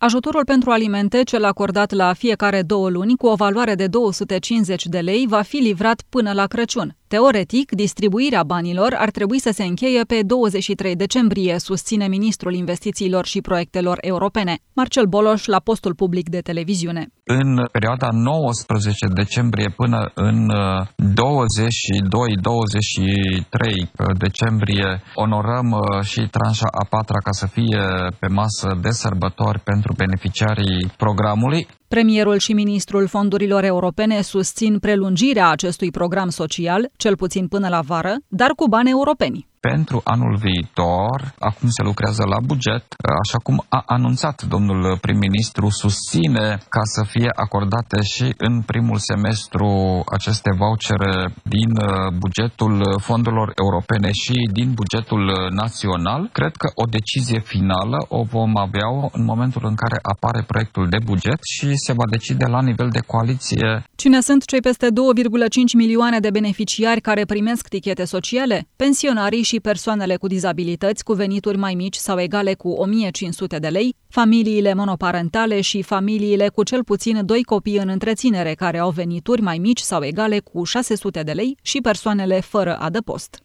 Ajutorul pentru alimente, cel acordat la fiecare 2 luni, cu o valoare de 250 de lei, va fi livrat până la Crăciun. Teoretic, distribuirea banilor ar trebui să se încheie pe 23 decembrie, susține ministrul investițiilor și proiectelor europene, Marcel Boloș, la postul public de televiziune. În perioada 19 decembrie până în 22-23 decembrie onorăm și tranșa a 4-a ca să fie pe masă de sărbători pentru beneficiarii programului. Premierul și ministrul fondurilor europene susțin prelungirea acestui program social, cel puțin până la vară, dar cu bani europeni. Pentru anul viitor, acum se lucrează la buget, așa cum a anunțat domnul prim-ministru, susține ca să fie acordate și în primul semestru aceste vouchere din bugetul fondurilor europene și din bugetul național. Cred că o decizie finală o vom avea în momentul în care apare proiectul de buget și se va decide la nivel de coaliție. Cine sunt cei peste 2,5 milioane de beneficiari care primesc tichete sociale? Pensionarii și persoanele cu dizabilități cu venituri mai mici sau egale cu 1.500 de lei, familiile monoparentale și familiile cu cel puțin 2 copii în întreținere care au venituri mai mici sau egale cu 600 de lei și persoanele fără adăpost.